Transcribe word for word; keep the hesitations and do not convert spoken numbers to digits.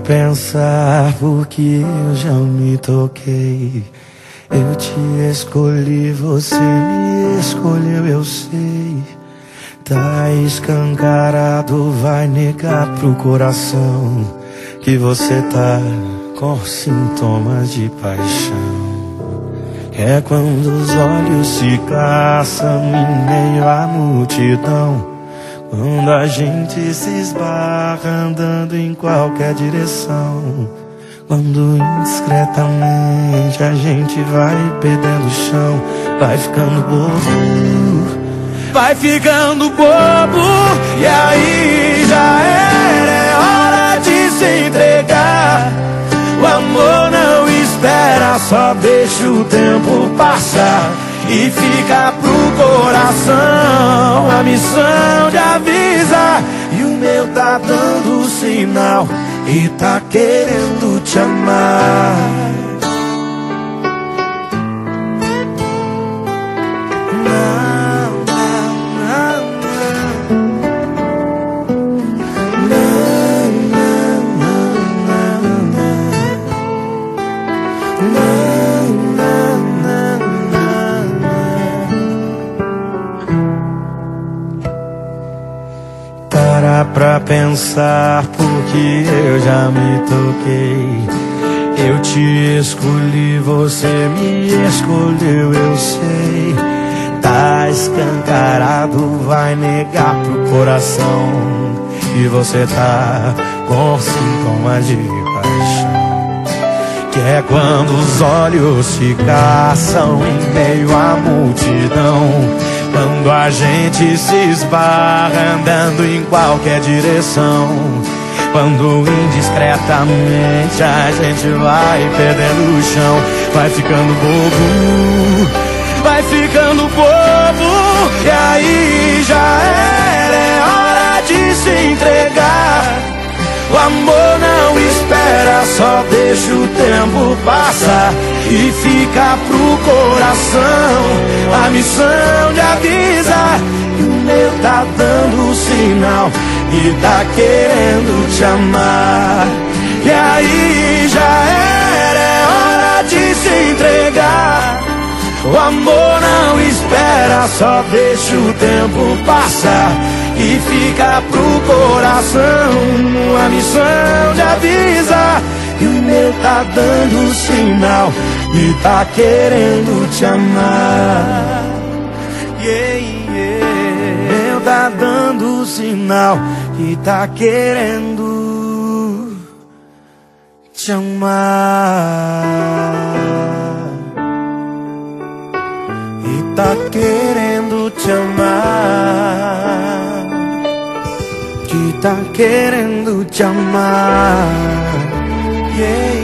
pensar porque eu já me toquei. Eu te escolhi, você me escolheu, eu sei. Tá escancarado, vai negar pro coração que você tá com sintomas de paixão. É quando os olhos se caçam em meio à multidão, quando a gente se esbarra andando em qualquer direção, quando indiscretamente a gente vai perdendo o chão, vai ficando bobo, vai ficando bobo, e aí já era, é hora de se entregar. O amor não espera, só deixa o tempo passar e fica pro coração a missão de avisar. E o meu tá dando sinal e tá querendo te amar. Para pra pensar porque eu já me toquei. Eu te escolhi, você me escolheu, eu sei. Tá escancarado, vai negar pro coração que você tá com sintomas de paixão. Que é quando os olhos se caçam em meio à multidão, quando a gente se esbarra andando em qualquer direção, quando indiscretamente a gente vai perdendo o chão, vai ficando bobo, vai ficando bobo, e aí já era, é hora de se entregar. O amor não espera, só deixa o tempo passar e fica pro coração a missão de avisar. E o meu tá dando sinal e tá querendo te amar. E aí já era, é hora de se entregar. O amor não espera, só deixa o tempo passar e fica pro coração a missão de avisar. E o meu tá dando sinal e tá querendo te amar. Yeah, yeah. Meu tá dando sinal e tá querendo te amar. E tá querendo te amar. Que tá querendo te amar. Yeah.